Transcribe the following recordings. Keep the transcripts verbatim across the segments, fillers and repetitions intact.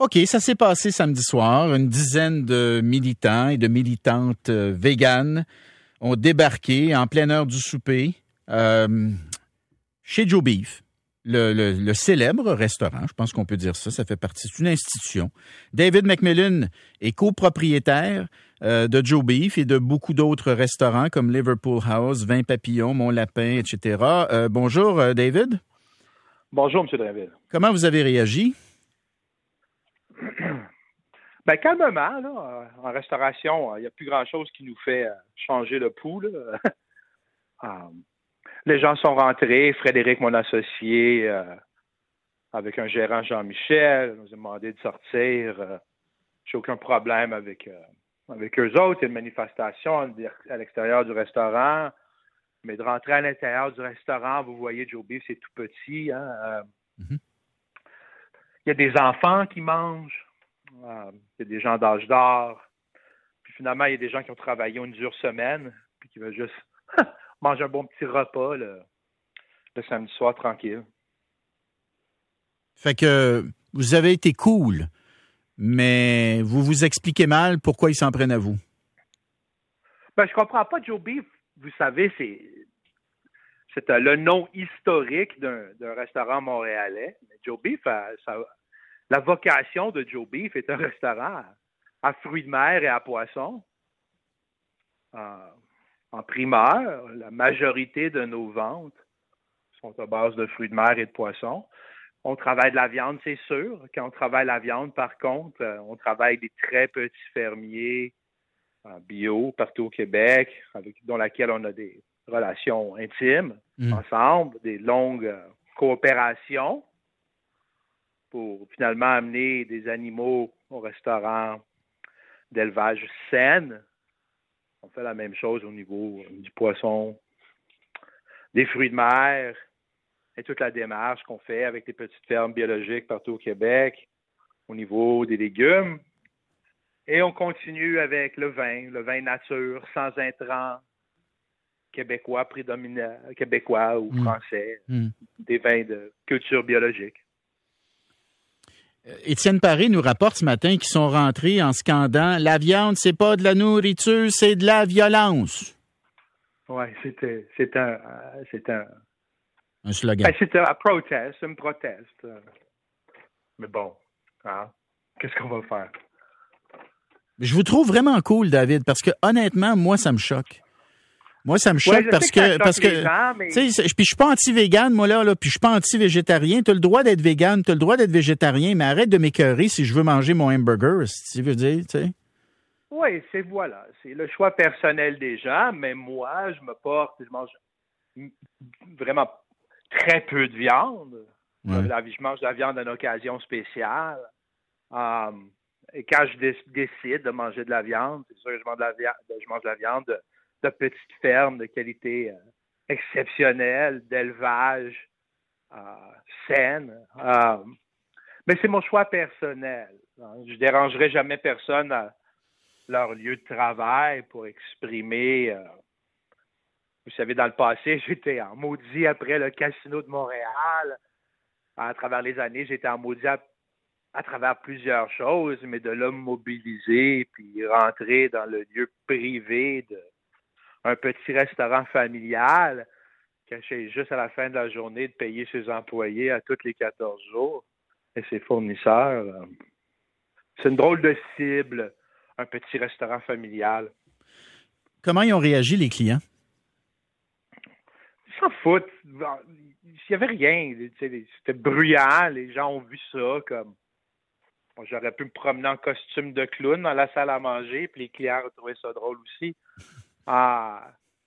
OK, ça s'est passé samedi soir. Une dizaine de militants et de militantes euh, véganes ont débarqué en pleine heure du souper euh, chez Joe Beef, le, le, le célèbre restaurant. Je pense qu'on peut dire ça. Ça fait partie d'une institution. David McMillan est copropriétaire euh, de Joe Beef et de beaucoup d'autres restaurants comme Liverpool House, Vin Papillon, Mon Lapin, et cetera. Euh, bonjour, euh, David. Bonjour, M. Drainville. Comment vous avez réagi? Ben, calmement, là, en restauration, il n'y a plus grand-chose qui nous fait changer le pouls. Là. Les gens sont rentrés. Frédéric, mon associé, euh, avec un gérant Jean-Michel, nous a demandé de sortir. Euh, j'ai aucun problème avec, euh, avec eux autres. Il y a une manifestation à l'extérieur du restaurant. Mais de rentrer à l'intérieur du restaurant, vous voyez, Joe Beef, c'est tout petit. Hein? Euh, mm-hmm. Il y a des enfants qui mangent. Euh, il y a des gens d'âge d'or. Puis finalement, il y a des gens qui ont travaillé une dure semaine puis qui veulent juste manger un bon petit repas le, le samedi soir tranquille. Fait que vous avez été cool, mais vous vous expliquez mal pourquoi ils s'en prennent à vous. Ben, je comprends pas, Joe Beef. Vous savez, c'est, c'est euh, le nom historique d'un, d'un restaurant montréalais. Mais Joe Beef, a, ça, la vocation de Joe Beef est un restaurant à, à fruits de mer et à poissons. Euh, en primeur, la majorité de nos ventes sont à base de fruits de mer et de poissons. On travaille de la viande, c'est sûr. Quand on travaille la viande, par contre, on travaille des très petits fermiers en bio partout au Québec, avec dont laquelle on a des relations intimes mmh. ensemble, des longues euh, coopérations pour finalement amener des animaux au restaurant d'élevage saine. On fait la même chose au niveau du poisson, des fruits de mer et toute la démarche qu'on fait avec des petites fermes biologiques partout au Québec, au niveau des légumes. Et on continue avec le vin, le vin nature, sans intrants, québécois prédominant, québécois ou mmh. français, mmh. des vins de culture biologique. Étienne Paré nous rapporte ce matin qu'ils sont rentrés en scandant « La viande, c'est pas de la nourriture, c'est de la violence ». Oui, c'était, c'est un... C'est un, un slogan. Ben, c'est un protest, un proteste. Mais bon, hein, qu'est-ce qu'on va faire? Je vous trouve vraiment cool, David, parce que honnêtement, moi, ça me choque. Moi, ça me choque ouais, parce que, que, parce que, gens, mais... tu sais, puis je suis pas anti-végane, moi, là, là, puis je suis pas anti-végétarien. T'as le droit d'être végane, t'as le droit d'être végétarien, mais arrête de m'écœurer si je veux manger mon hamburger, si tu veux dire, tu sais. Oui, c'est, voilà, c'est le choix personnel des gens, mais moi, je me porte, je mange vraiment très peu de viande. Ouais. Je mange de la viande à une occasion spéciale. Um, Et quand je dé- décide de manger de la viande, c'est sûr que je mange de la viande, je mange de la viande de, de petites fermes de qualité euh, exceptionnelle, d'élevage euh, saine. Euh, mais c'est mon choix personnel. Je ne dérangerai jamais personne à leur lieu de travail pour exprimer. Euh, vous savez, dans le passé, j'étais en maudit après le Casino de Montréal. À travers les années, j'étais en maudit à à travers plusieurs choses, mais de l'homme mobilisé, puis rentrer dans le lieu privé d'un petit restaurant familial, qui essaie juste à la fin de la journée de payer ses employés à tous les quatorze jours et ses fournisseurs. C'est une drôle de cible, un petit restaurant familial. Comment ils ont réagi, les clients? Ils s'en foutent. Il n'y avait rien. C'était bruyant. Les gens ont vu ça comme... Bon, j'aurais pu me promener en costume de clown dans la salle à manger, puis les clients ont trouvé ça drôle aussi. Ah,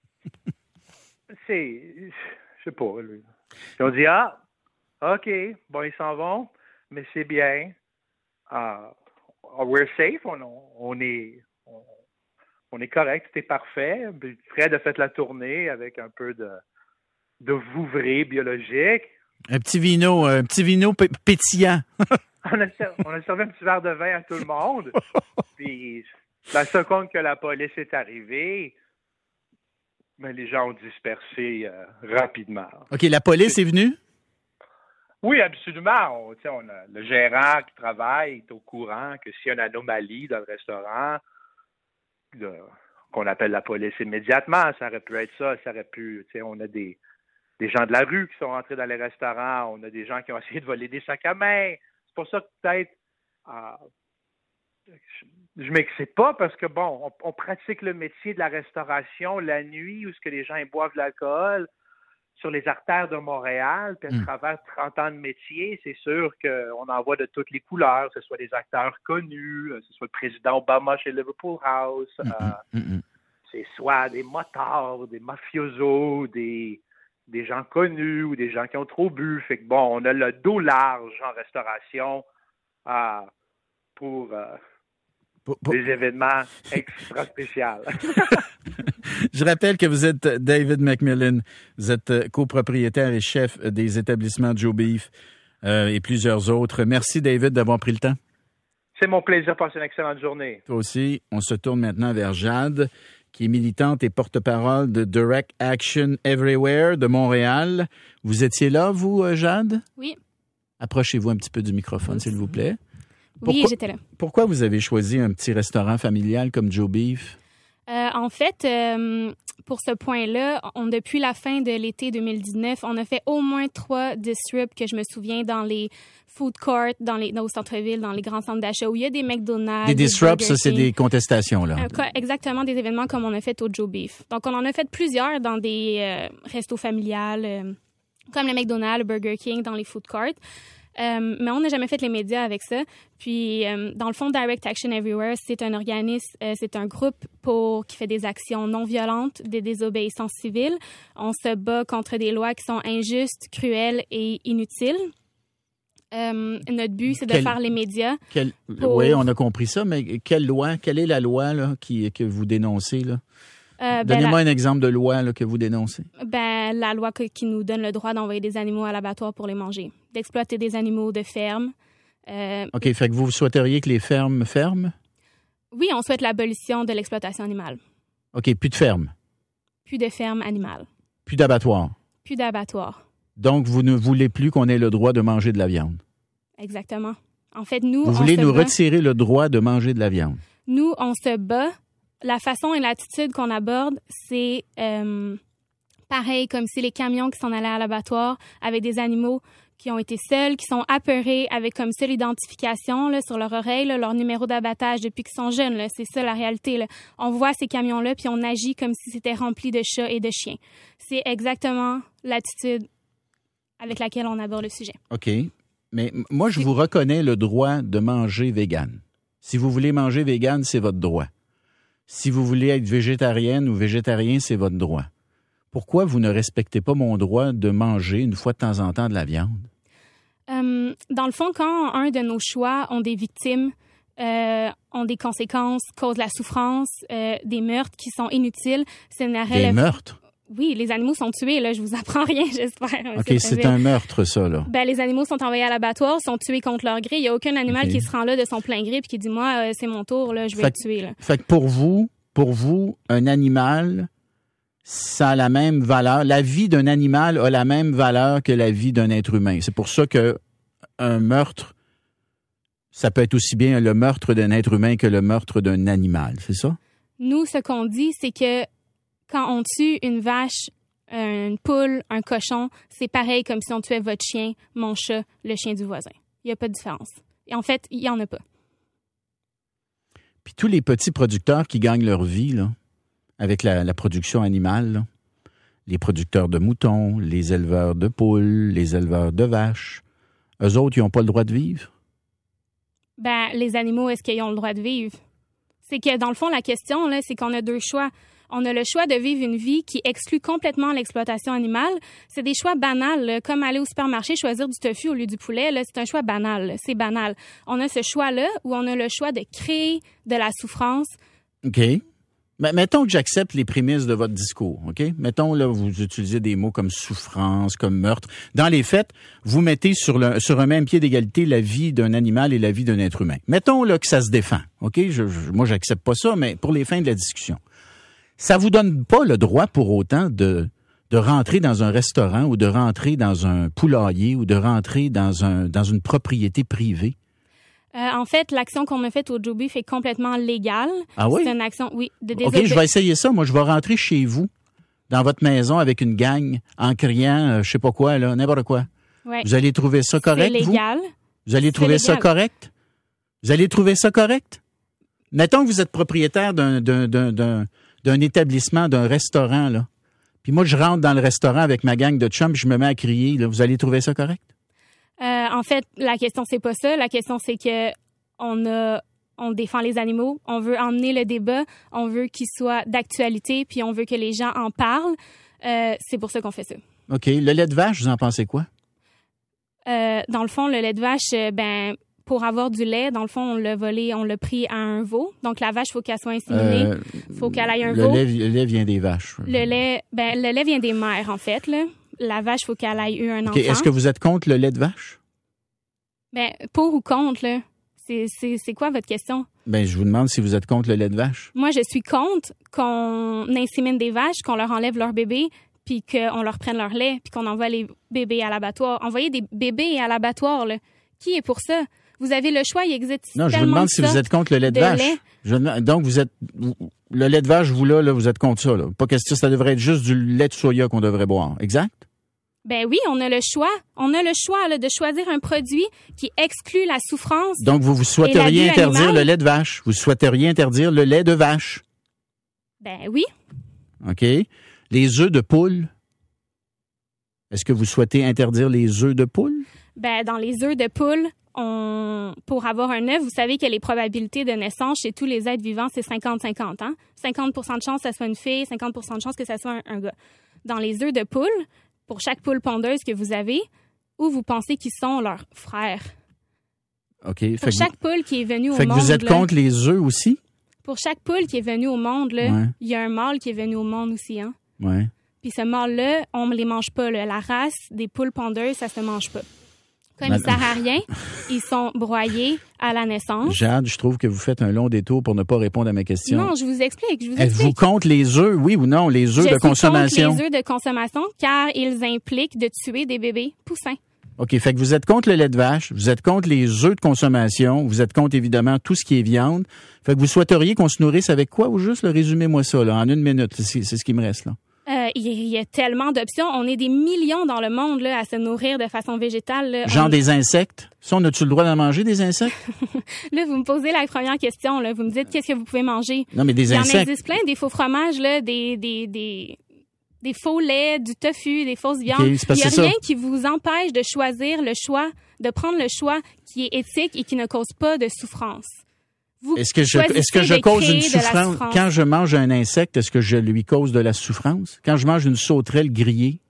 c'est, je sais pas. Lui. Ils ont dit, ah, OK, bon, ils s'en vont, mais c'est bien. Uh, we're safe, on, on est on, on est correct, c'était parfait. Fred a fait la tournée avec un peu de, de vouvrée biologique. Un petit vino, un petit vino p- pétillant. On a, servi, on a servi un petit verre de vin à tout le monde. Puis, la seconde que la police est arrivée, mais les gens ont dispersé euh, rapidement. OK, la police est venue? Oui, absolument. On, on a le gérant qui travaille est au courant que s'il y a une anomalie dans le restaurant, de, qu'on appelle la police immédiatement. Ça aurait pu être ça. Ça aurait pu. On a des, des gens de la rue qui sont rentrés dans les restaurants. On a des gens qui ont essayé de voler des sacs à main. C'est pour ça que peut-être euh, je ne m'excite pas parce que bon, on, on pratique le métier de la restauration la nuit où ce que les gens ils boivent de l'alcool. Sur les artères de Montréal, puis à mmh. travers trente ans de métier, c'est sûr qu'on en voit de toutes les couleurs, que ce soit des acteurs connus, que ce soit le président Obama chez Liverpool House, mmh. Euh, mmh. c'est soit des motards, des mafiosos, des, des gens connus ou des gens qui ont trop bu. Fait que bon, on a le dos large en restauration euh, pour... Euh, Pour, pour... des événements extra spéciaux. Je rappelle que vous êtes David McMillan. Vous êtes copropriétaire et chef des établissements Joe Beef euh, et plusieurs autres. Merci, David, d'avoir pris le temps. C'est mon plaisir. Passez une excellente journée. Toi aussi. On se tourne maintenant vers Jade, qui est militante et porte-parole de Direct Action Everywhere de Montréal. Vous étiez là, vous, Jade? Oui. Approchez-vous un petit peu du microphone, s'il vous plaît. Pourquoi, oui, j'étais là. Pourquoi vous avez choisi un petit restaurant familial comme Joe Beef? Euh, en fait, euh, pour ce point-là, on, depuis la fin de l'été deux mille dix-neuf, on a fait au moins trois disrupts que je me souviens dans les food courts, dans les dans, au centre-ville, dans les grands centres d'achat où il y a des McDonald's. Des disrupts, ça, c'est des contestations, là. Euh, exactement, des événements comme on a fait au Joe Beef. Donc, on en a fait plusieurs dans des euh, restos familiales, euh, comme le McDonald's, le Burger King, dans les food courts. Euh, mais on n'a jamais fait les médias avec ça. Puis, euh, dans le fond, Direct Action Everywhere, c'est un organisme, euh, c'est un groupe pour qui fait des actions non violentes, des désobéissances civiles. On se bat contre des lois qui sont injustes, cruelles et inutiles. Euh, notre but, c'est de quel, faire les médias. Quel, pour... Oui, on a compris ça, mais quelle loi, quelle est la loi là, qui, que vous dénoncez, là? Euh, ben Donnez-moi la... un exemple de loi là, que vous dénoncez. Ben, la loi que, qui nous donne le droit d'envoyer des animaux à l'abattoir pour les manger, d'exploiter des animaux de ferme. Euh... OK, fait que vous souhaiteriez que les fermes ferment? Oui, on souhaite l'abolition de l'exploitation animale. OK, plus de fermes? Plus de fermes animales. Plus d'abattoirs? Plus d'abattoirs. Donc, vous ne voulez plus qu'on ait le droit de manger de la viande? Exactement. En fait, nous, Vous voulez on nous se bat... retirer le droit de manger de la viande? Nous, on se bat. La façon et l'attitude qu'on aborde, c'est euh, pareil comme si les camions qui s'en allaient à l'abattoir avec des animaux qui ont été seuls, qui sont apeurés, avec comme seule identification là, sur leur oreille, là, leur numéro d'abattage depuis qu'ils sont jeunes. Là. C'est ça la réalité. Là. On voit ces camions-là, puis on agit comme si c'était rempli de chats et de chiens. C'est exactement l'attitude avec laquelle on aborde le sujet. OK. Mais moi, je vous reconnais le droit de manger vegan. Si vous voulez manger vegan, c'est votre droit. Si vous voulez être végétarienne ou végétarien, c'est votre droit. Pourquoi vous ne respectez pas mon droit de manger une fois de temps en temps de la viande? Euh, dans le fond, quand un de nos choix ont des victimes, euh, ont des conséquences, causent la souffrance, euh, des meurtres qui sont inutiles, c'est une arrêt. Des meurtres? Oui, les animaux sont tués, là, je vous apprends rien, j'espère. OK, c'est, c'est un meurtre, ça, là. Ben, les animaux sont envoyés à l'abattoir, sont tués contre leur gré. Il n'y a aucun animal okay. qui se rend là de son plein gré puis qui dit, moi, euh, c'est mon tour, là, je vais fait, le tuer, là. Fait que pour vous, pour vous, un animal, ça a la même valeur. La vie d'un animal a la même valeur que la vie d'un être humain. C'est pour ça que un meurtre, ça peut être aussi bien le meurtre d'un être humain que le meurtre d'un animal, c'est ça? Nous, ce qu'on dit, c'est que quand on tue une vache, une poule, un cochon, c'est pareil comme si on tuait votre chien, mon chat, le chien du voisin. Il n'y a pas de différence. Et en fait, il n'y en a pas. Puis tous les petits producteurs qui gagnent leur vie là, avec la, la production animale, là, les producteurs de moutons, les éleveurs de poules, les éleveurs de vaches, eux autres, ils n'ont pas le droit de vivre? Ben, les animaux, est-ce qu'ils ont le droit de vivre? C'est que, dans le fond, la question, là, c'est qu'on a deux choix. On a le choix de vivre une vie qui exclut complètement l'exploitation animale. C'est des choix banals, là, comme aller au supermarché, choisir du tofu au lieu du poulet. Là, c'est un choix banal. Là, c'est banal. On a ce choix-là où on a le choix de créer de la souffrance. OK. Mais mettons que j'accepte les prémices de votre discours, OK? Mettons, là, vous utilisez des mots comme souffrance, comme meurtre. Dans les faits, vous mettez sur, le, sur un même pied d'égalité la vie d'un animal et la vie d'un être humain. Mettons, là, que ça se défend, OK? Je, je, moi, j'accepte pas ça, mais pour les fins de la discussion. Ça vous donne pas le droit, pour autant, de, de rentrer dans un restaurant ou de rentrer dans un poulailler ou de rentrer dans un dans une propriété privée? Euh, en fait, l'action qu'on a faite au Joe Beef est complètement légale. Ah oui? C'est une action, oui. De OK, je vais essayer ça. Moi, je vais rentrer chez vous, dans votre maison, avec une gang, en criant, euh, je sais pas quoi, là, n'importe quoi. Ouais. Vous allez trouver ça correct, c'est légal. vous? Vous allez trouver légal. ça correct? Vous allez trouver ça correct? Mettons que vous êtes propriétaire d'un, d'un, d'un, d'un, d'un établissement, d'un restaurant, là. Puis moi, je rentre dans le restaurant avec ma gang de chums, puis je me mets à crier, là. Vous allez trouver ça correct? Euh, en fait, la question, c'est pas ça. La question, c'est que on a, on défend les animaux, on veut emmener le débat, on veut qu'il soit d'actualité, puis on veut que les gens en parlent. Euh, c'est pour ça qu'on fait ça. OK. Le lait de vache, vous en pensez quoi? Euh, dans le fond, le lait de vache, euh, ben, pour avoir du lait, dans le fond, on l'a volé, on l'a pris à un veau. Donc, la vache, il faut qu'elle soit inséminée. Euh, faut qu'elle aille un le veau. lait, le lait vient des vaches. Le lait, ben, le lait vient des mères, en fait, là. La vache, il faut qu'elle aille eu un OK. enfant. Est-ce que vous êtes contre le lait de vache? Ben, pour ou contre, là? C'est, c'est, c'est quoi votre question? Ben, je vous demande si vous êtes contre le lait de vache. Moi, je suis contre qu'on insémine des vaches, qu'on leur enlève leur bébé, puis qu'on leur prenne leur lait, puis qu'on envoie les bébés à l'abattoir. Envoyer des bébés à l'abattoir, là. Qui est pour ça? Vous avez le choix, il existe Non, je vous tellement demande de si vous êtes contre le lait de, de vache. lait. Je demande- donc, vous êtes... Le lait de vache, vous, là, là, vous êtes contre ça, là. Pas question, ça devrait être juste du lait de soya qu'on devrait boire. Exact? Ben oui, on a le choix. On a le choix là, de choisir un produit qui exclut la souffrance. Donc, vous, vous souhaiteriez l'abus interdire animal? le lait de vache. Vous souhaiteriez interdire le lait de vache. Ben oui. OK? Les œufs de poule. Est-ce que vous souhaitez interdire les œufs de poule? Ben dans les œufs de poule, on pour avoir un œuf, vous savez que les probabilités de naissance chez tous les êtres vivants, c'est cinquante cinquante. Hein? cinquante pour cent de chance que ça soit une fille, cinquante pour cent de chance que ça soit un, un gars. Dans les œufs de poule, pour chaque poule pondeuse que vous avez, où vous pensez qu'ils sont leurs frères? OK. Fait Pour que, chaque poule qui est venue vous, au fait que monde, vous êtes là, contre les œufs aussi? pour chaque poule qui est venue au monde, là, Ouais. il y a un mâle qui est venu au monde aussi. Hein? Oui. Puis ce mâle-là, on ne les mange pas. Là. La race des poules pondeuses, ça se mange pas. Comme Madame- ils ne servent à rien, ils sont broyés à la naissance. Jade, je trouve que vous faites un long détour pour ne pas répondre à ma question. Non, je vous explique. Je vous Êtes-vous explique. contre les œufs, oui ou non, les œufs Je de suis consommation? contre les œufs de consommation car ils impliquent de tuer des bébés poussins. OK, fait que vous êtes contre le lait de vache, vous êtes contre les œufs de consommation, vous êtes contre évidemment tout ce qui est viande. Fait que vous souhaiteriez qu'on se nourrisse avec quoi ou juste, là, résumez-moi ça là, en une minute, c'est, c'est ce qui me reste là. Euh, Il y, y a tellement d'options. On est des millions dans le monde là, à se nourrir de façon végétale. Là. Genre On- des insectes. Ça, on a-tu le droit d'en manger des insectes? Là, vous me posez la première question. Là. Vous me dites qu'est-ce que vous pouvez manger. Non, mais des Il y en insectes. existe plein, des faux fromages, là, des, des, des, des faux laits, du tofu, des fausses viandes. OK, c'est parce Il n'y a que c'est rien ça. qui vous empêche de choisir le choix, de prendre le choix qui est éthique et qui ne cause pas de souffrance. Vous Est-ce que je, choisissez est-ce que je de cause créer une de la souffrance? souffrance. Quand je mange un insecte, est-ce que je lui cause de la souffrance? Quand je mange une sauterelle grillée?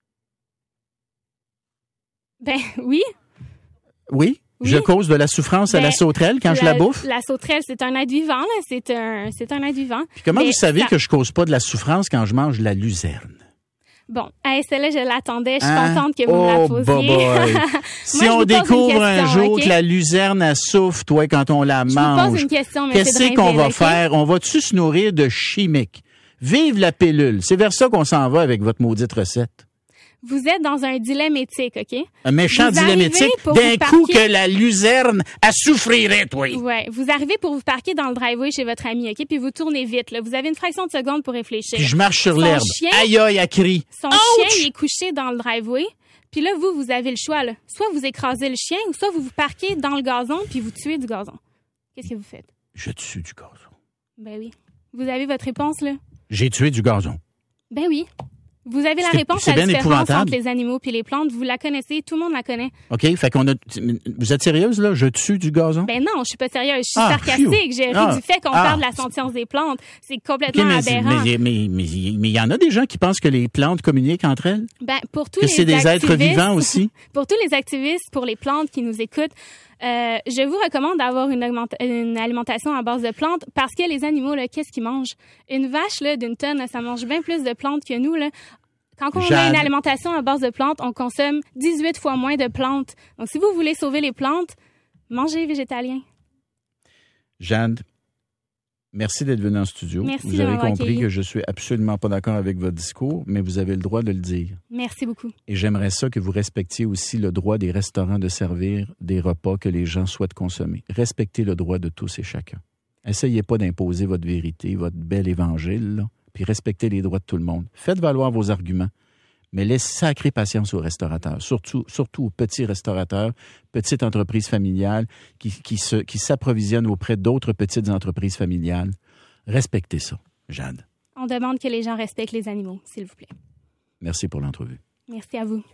Ben oui. Oui? Oui. Je cause de la souffrance à Ben, la sauterelle quand je la bouffe? La sauterelle, c'est un être vivant, là. C'est un, c'est un être vivant. Puis comment Mais vous savez ça- que je cause pas de la souffrance quand je mange la luzerne? Bon, hey, celle-là, je l'attendais. Je suis Hein? contente que vous Oh, me la posiez. boboy. Si je on vous pose une découvre un question, jour OK? que la luzerne elle souffre, toi, quand on la Je vous mange, pose une question, M. qu'est-ce qu'on Drainville, va OK? faire? On va-tu se nourrir de chimiques? Vive la pilule. C'est vers ça qu'on s'en va avec votre maudite recette. Vous êtes dans un dilemme éthique, OK? Un méchant Vous dilemme arrivez éthique. pour D'un vous coup parquer- que la luzerne, elle souffrirait, toi. Ouais, vous arrivez pour vous parquer dans le driveway chez votre ami, OK? Puis vous tournez vite, là. Vous avez une fraction de seconde pour réfléchir. Puis je marche sur Son l'herbe. chien- Aïe, aïe, elle crie. Son Ouch! chien il est couché dans le driveway. Puis là, vous, vous avez le choix, là. Soit vous écrasez le chien, ou soit vous vous parquez dans le gazon, puis vous tuez du gazon. Qu'est-ce que vous faites? Je tue du gazon. Ben oui. Vous avez votre réponse, là? J'ai tué du gazon. Ben oui. Vous avez la C'est- réponse c'est à la bien différence épouvantable. entre les animaux puis les plantes. Vous la connaissez, tout le monde la connaît. OK? Fait qu'on a. Vous êtes sérieuse, là? Je tue du gazon? Ben non, je suis pas sérieuse. Je suis Ah, sarcastique. phew. J'ai ri Ah. du fait qu'on Ah. parle de la sentience des plantes. C'est OK, complètement mais aberrant. mais mais mais mais il y en a des gens qui pensent que les plantes communiquent entre elles, Ben, pour tous que les c'est des êtres activistes- vivants aussi. Pour tous les activistes, pour les plantes qui nous écoutent, euh, je vous recommande d'avoir une, augmenta- une alimentation à base de plantes parce que les animaux, là, qu'est-ce qu'ils mangent? Une vache là, d'une tonne, là, ça mange bien plus de plantes que nous. Là. Quand on a Jade. une alimentation à base de plantes, on consomme dix-huit fois moins de plantes. Donc, si vous voulez sauver les plantes, mangez végétalien. Jeanne, Merci d'être venu en studio. Merci vous de avez m'avoir compris accueilli. que je suis absolument pas d'accord avec votre discours, mais vous avez le droit de le dire. Merci beaucoup. Et j'aimerais ça que vous respectiez aussi le droit des restaurants de servir des repas que les gens souhaitent consommer. Respectez le droit de tous et chacun. Essayez pas d'imposer votre vérité, votre bel évangile, là, puis respectez les droits de tout le monde. Faites valoir vos arguments, mais laissez sacrée patience aux restaurateurs, surtout, surtout aux petits restaurateurs, petites entreprises familiales qui, qui, se, qui s'approvisionnent auprès d'autres petites entreprises familiales. Respectez ça, Jade. On demande que les gens respectent les animaux, s'il vous plaît. Merci pour l'entrevue. Merci à vous.